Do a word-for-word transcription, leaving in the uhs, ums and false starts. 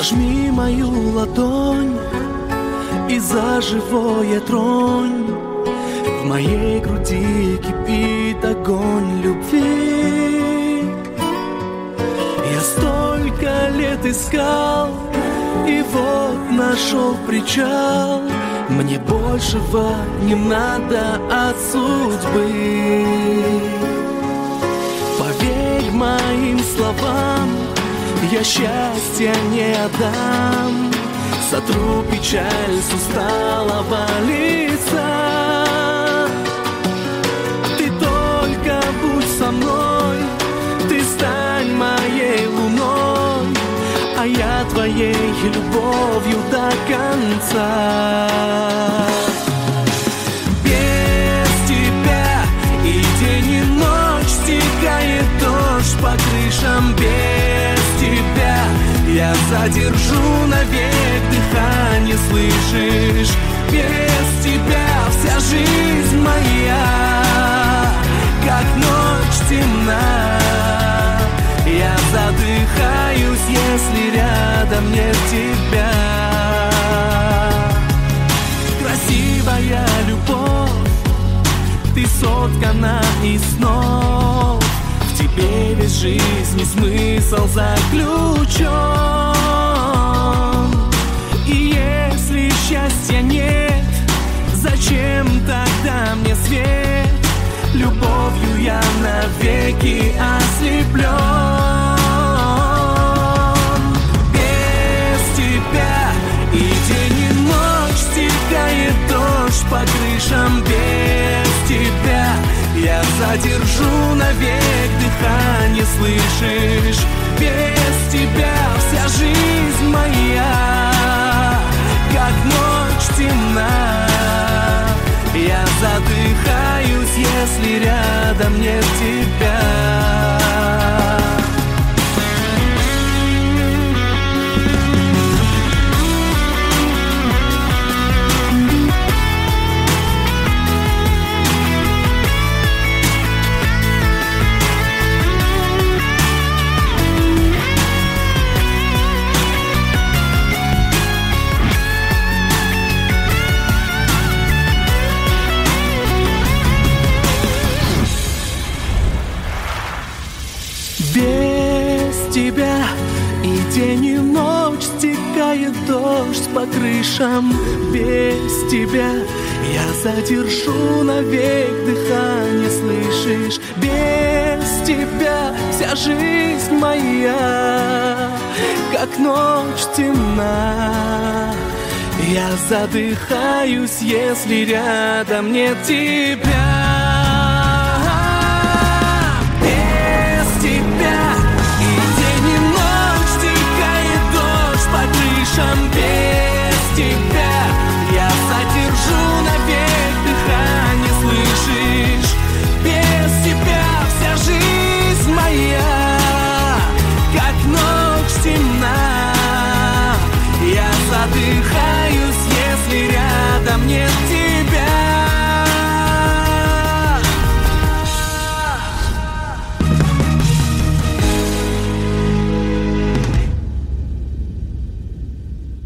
Возьми мою ладонь и за живое тронь. В моей груди кипит огонь любви. Я столько лет искал, и вот нашел причал. Мне большего не надо от судьбы. Поверь моим словам, я счастья не отдам. Сотру печаль с усталого лица. Ты только будь со мной, ты стань моей луной, а я твоей любовью до конца. Без тебя и день, и ночь стекает дождь по крышам. Без тебя я задержу навек дыхание, слышишь? Без тебя вся жизнь моя, как ночь темна. Я задыхаюсь, если рядом нет тебя. Красивая любовь, ты соткана из снов. В тебе весь жизни смысл заключен. И если счастья нет, зачем тогда мне свет? Любовью я навеки ослеплен. Без тебя и день, и ночь стекает дождь по крышам. Без тебя я задержу навек дыхание, слышишь? Без тебя вся жизнь моя, как ночь темна. Я задыхаюсь, если рядом нет тебя. Без тебя и день, и ночь стекает дождь по крышам. Без тебя я задержу навек дыхание, слышишь? Без тебя вся жизнь моя, как ночь темна. Я задыхаюсь, если рядом нет тебя. Без тебя